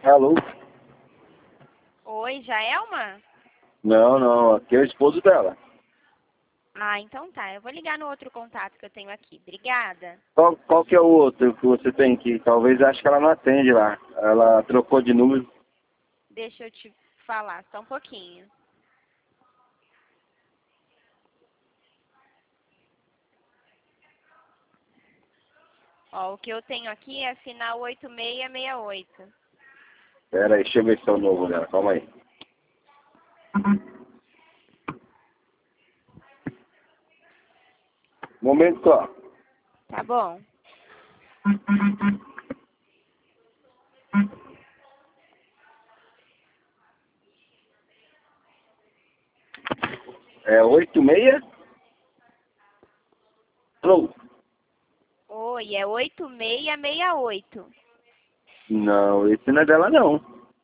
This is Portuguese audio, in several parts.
Alô? Oi, Jaelma? Não, não, aqui é o esposo dela. Ah, então tá. Eu vou ligar no outro contato que eu tenho aqui. Obrigada. Qual que é o outro que você tem que talvez acho que ela não atende lá. Ela trocou de número. Deixa eu te falar só um pouquinho. Ó, o que eu tenho aqui é final 8668. Pera aí, deixa eu ver se é o novo dela, calma aí. Momento só. Tá bom. É 86? Alô? Oi, é 8668. Não, esse não é dela não.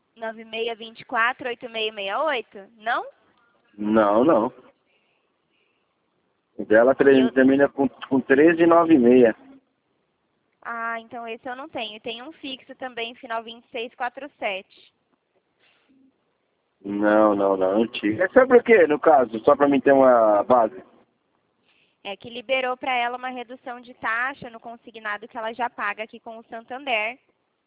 9624-8668? Não? Não, não. O dela E eu... termina com 1396. Ah, então esse eu não tenho. Tem um fixo também, final 2647. Não, não, não, antiga. É sobre o quê, no caso? Só pra mim ter uma base. É que liberou para ela uma redução de taxa no consignado que ela já paga aqui com o Santander.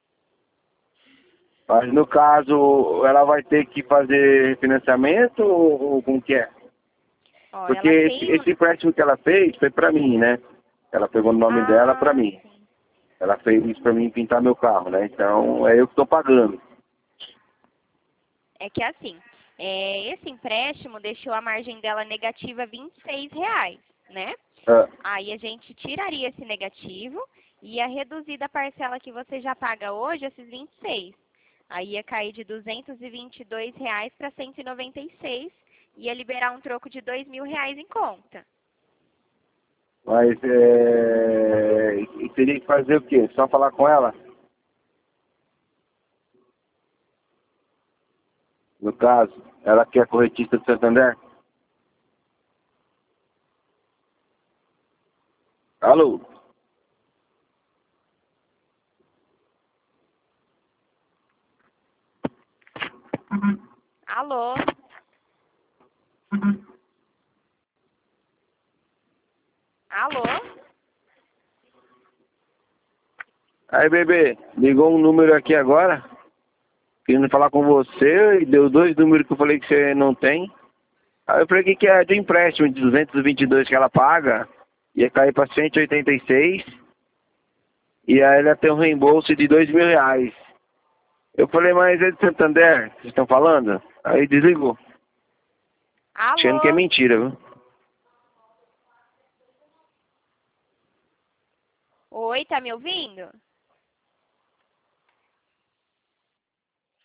Mas no caso, ela vai ter que fazer financiamento ou como que é? Ó, Porque ela tem esse empréstimo que ela fez foi pra mim, né? Ela pegou no nome dela pra Ah, mim. sim. Ela fez isso pra mim pintar meu carro, né? Então é eu que tô pagando. É que assim, esse empréstimo deixou a margem dela negativa R$ 26, né? Ah, Aí a gente tiraria esse negativo e ia reduzir da parcela que você já paga hoje, esses 26. Aí ia cair de R$ 222 para 196, ia liberar um troco de R$ 2.000 em conta. mas e teria que fazer o quê? Só falar com ela? No caso, ela que é corretista do Santander? Alô? Alô? Alô? Aí, bebê, ligou um número aqui agora, querendo falar com você, e deu 2 números que eu falei que você não tem. Aí eu falei que é de empréstimo de 222 que ela paga, ia cair para 186, e aí ela tem um reembolso de R$ 2.000. Eu falei, mas é de Santander, vocês estão falando? Aí desligou, achando que é Alô? mentira, viu? Oi, tá me ouvindo?